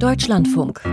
Deutschlandfunk.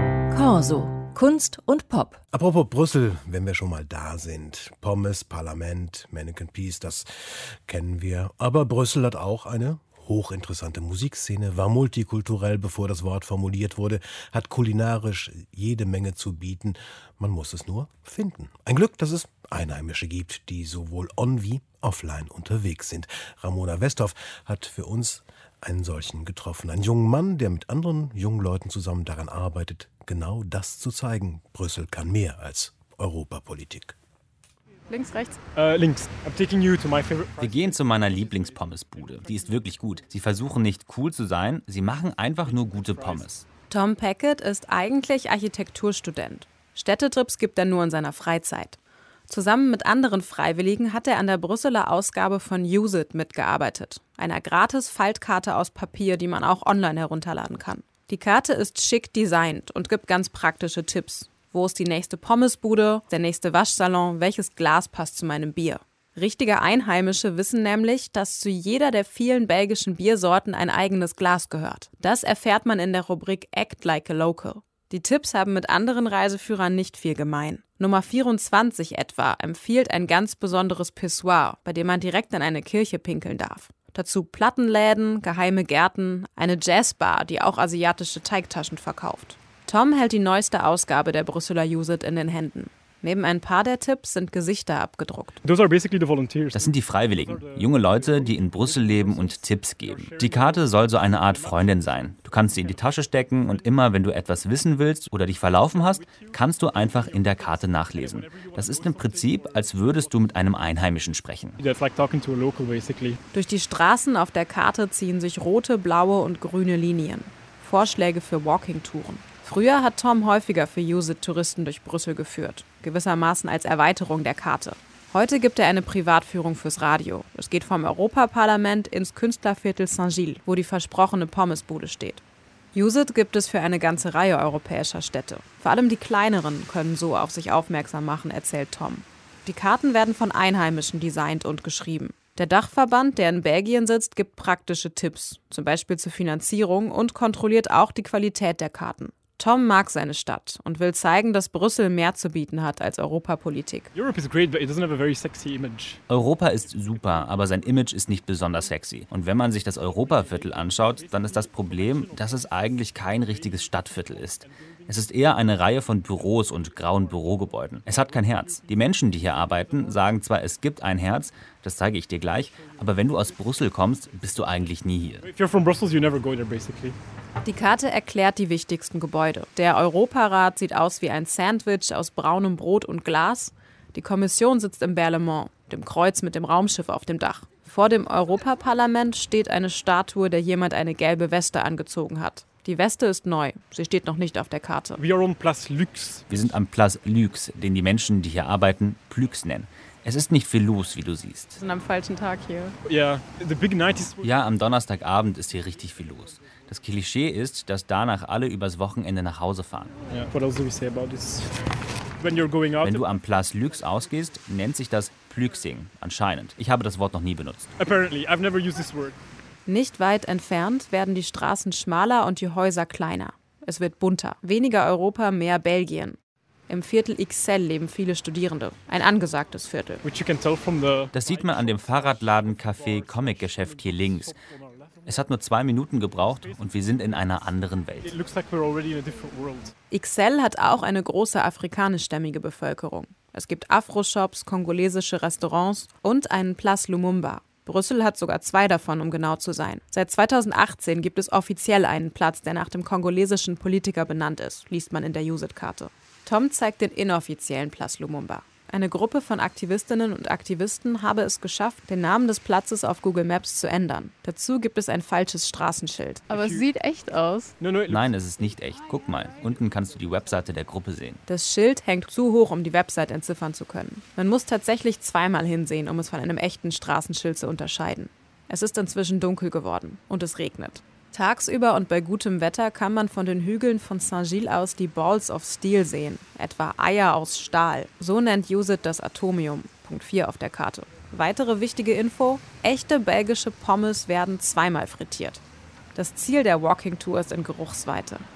Corso. Kunst und Pop. Apropos Brüssel, wenn wir schon mal da sind. Pommes, Parlament, Mannequin Peace, das kennen wir. Aber Brüssel hat auch eine hochinteressante Musikszene, war multikulturell, bevor das Wort formuliert wurde, hat kulinarisch jede Menge zu bieten. Man muss es nur finden. Ein Glück, dass es Einheimische gibt, die sowohl on wie offline unterwegs sind. Ramona Westhoff hat für uns einen solchen getroffen. Einen jungen Mann, der mit anderen jungen Leuten zusammen daran arbeitet, genau das zu zeigen. Brüssel kann mehr als Europapolitik. Links, rechts? Links. I'm taking you to my favorite. Wir gehen zu meiner Lieblingspommesbude. Die ist wirklich gut. Sie versuchen nicht cool zu sein, sie machen einfach nur gute Pommes. Tom Packett ist eigentlich Architekturstudent. Städtetrips gibt er nur in seiner Freizeit. Zusammen mit anderen Freiwilligen hat er an der Brüsseler Ausgabe von Use It mitgearbeitet. Einer Gratis-Faltkarte aus Papier, die man auch online herunterladen kann. Die Karte ist schick designt und gibt ganz praktische Tipps. Wo ist die nächste Pommesbude, der nächste Waschsalon, welches Glas passt zu meinem Bier? Richtige Einheimische wissen nämlich, dass zu jeder der vielen belgischen Biersorten ein eigenes Glas gehört. Das erfährt man in der Rubrik Act Like a Local. Die Tipps haben mit anderen Reiseführern nicht viel gemein. Nummer 24 etwa empfiehlt ein ganz besonderes Pissoir, bei dem man direkt in eine Kirche pinkeln darf. Dazu Plattenläden, geheime Gärten, eine Jazzbar, die auch asiatische Teigtaschen verkauft. Tom hält die neueste Ausgabe der Brüsseler Use It in den Händen. Neben ein paar der Tipps sind Gesichter abgedruckt. Those are basically the volunteers. Das sind die Freiwilligen, junge Leute, die in Brüssel leben und Tipps geben. Die Karte soll so eine Art Freundin sein. Du kannst sie in die Tasche stecken und immer, wenn du etwas wissen willst oder dich verlaufen hast, kannst du einfach in der Karte nachlesen. Das ist im Prinzip, als würdest du mit einem Einheimischen sprechen. That's like talking to a local, basically. Durch die Straßen auf der Karte ziehen sich rote, blaue und grüne Linien. Vorschläge für Walking-Touren. Früher hat Tom häufiger für Use It Touristen durch Brüssel geführt, gewissermaßen als Erweiterung der Karte. Heute gibt er eine Privatführung fürs Radio. Es geht vom Europaparlament ins Künstlerviertel Saint-Gilles, wo die versprochene Pommesbude steht. Use It gibt es für eine ganze Reihe europäischer Städte. Vor allem die kleineren können so auf sich aufmerksam machen, erzählt Tom. Die Karten werden von Einheimischen designt und geschrieben. Der Dachverband, der in Belgien sitzt, gibt praktische Tipps, zum Beispiel zur Finanzierung, und kontrolliert auch die Qualität der Karten. Tom mag seine Stadt und will zeigen, dass Brüssel mehr zu bieten hat als Europapolitik. Europe is great, but it doesn't have a very sexy image. Europa ist super, aber sein Image ist nicht besonders sexy. Und wenn man sich das Europaviertel anschaut, dann ist das Problem, dass es eigentlich kein richtiges Stadtviertel ist. Es ist eher eine Reihe von Büros und grauen Bürogebäuden. Es hat kein Herz. Die Menschen, die hier arbeiten, sagen zwar, es gibt ein Herz, das zeige ich dir gleich, aber wenn du aus Brüssel kommst, bist du eigentlich nie hier. If you're from Brussels, you never go there, basically. Die Karte erklärt die wichtigsten Gebäude. Der Europarat sieht aus wie ein Sandwich aus braunem Brot und Glas. Die Kommission sitzt im Berlaymont, dem Kreuz mit dem Raumschiff auf dem Dach. Vor dem Europaparlament steht eine Statue, der jemand eine gelbe Weste angezogen hat. Die Weste ist neu. Sie steht noch nicht auf der Karte. We are on Place Lux. Wir sind am Place Lux, den die Menschen, die hier arbeiten, Plux nennen. Es ist nicht viel los, wie du siehst. Wir sind am falschen Tag hier. Yeah, the big night is. Ja, am Donnerstagabend ist hier richtig viel los. Das Klischee ist, dass danach alle übers Wochenende nach Hause fahren. Yeah. What else do we say about this? When you're going out. Wenn du am Place Lux ausgehst, nennt sich das Plüxing, anscheinend. Ich habe das Wort noch nie benutzt. Apparently, I've never used this word. Nicht weit entfernt werden die Straßen schmaler und die Häuser kleiner. Es wird bunter. Weniger Europa, mehr Belgien. Im Viertel Ixelles leben viele Studierende. Ein angesagtes Viertel. Which you can tell from the. Das sieht man an dem Fahrradladen Café Comic Geschäft hier links. Es hat nur 2 Minuten gebraucht und wir sind in einer anderen Welt. It looks like we're already in a different world. Ixelles hat auch eine große afrikanischstämmige Bevölkerung. Es gibt Afro-Shops, kongolesische Restaurants und einen Place Lumumba. Brüssel hat sogar 2 davon, um genau zu sein. Seit 2018 gibt es offiziell einen Platz, der nach dem kongolesischen Politiker benannt ist, liest man in der Use It-Karte. Tom zeigt den inoffiziellen Place Lumumba. Eine Gruppe von Aktivistinnen und Aktivisten habe es geschafft, den Namen des Platzes auf Google Maps zu ändern. Dazu gibt es ein falsches Straßenschild. Aber es sieht echt aus. No, it Nein, es ist nicht echt. Guck mal, unten kannst du die Webseite der Gruppe sehen. Das Schild hängt zu hoch, um die Website entziffern zu können. Man muss tatsächlich zweimal hinsehen, um es von einem echten Straßenschild zu unterscheiden. Es ist inzwischen dunkel geworden und es regnet. Tagsüber und bei gutem Wetter kann man von den Hügeln von Saint-Gilles aus die Balls of Steel sehen, etwa Eier aus Stahl. So nennt Use It das Atomium, Punkt 4 auf der Karte. Weitere wichtige Info: echte belgische Pommes werden zweimal frittiert. Das Ziel der Walking Tour ist in Geruchsweite.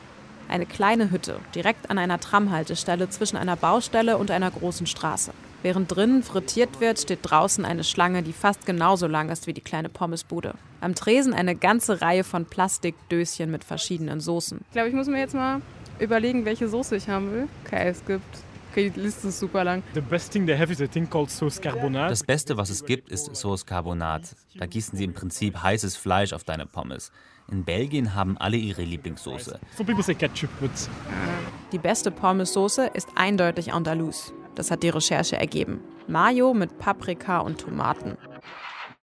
Eine kleine Hütte, direkt an einer Tramhaltestelle zwischen einer Baustelle und einer großen Straße. Während drinnen frittiert wird, steht draußen eine Schlange, die fast genauso lang ist wie die kleine Pommesbude. Am Tresen eine ganze Reihe von Plastikdöschen mit verschiedenen Soßen. Ich glaube, ich muss mir jetzt mal überlegen, welche Soße ich haben will. Okay, die Liste ist super lang. The best thing they have is a thing called sauce carbonate. Das Beste, was es gibt, ist Sauce Carbonate. Da gießen sie im Prinzip heißes Fleisch auf deine Pommes. In Belgien haben alle ihre Lieblingssoße. Some people say ketchup, but Die beste Pommessoße ist eindeutig Andalous. Das hat die Recherche ergeben. Mayo mit Paprika und Tomaten.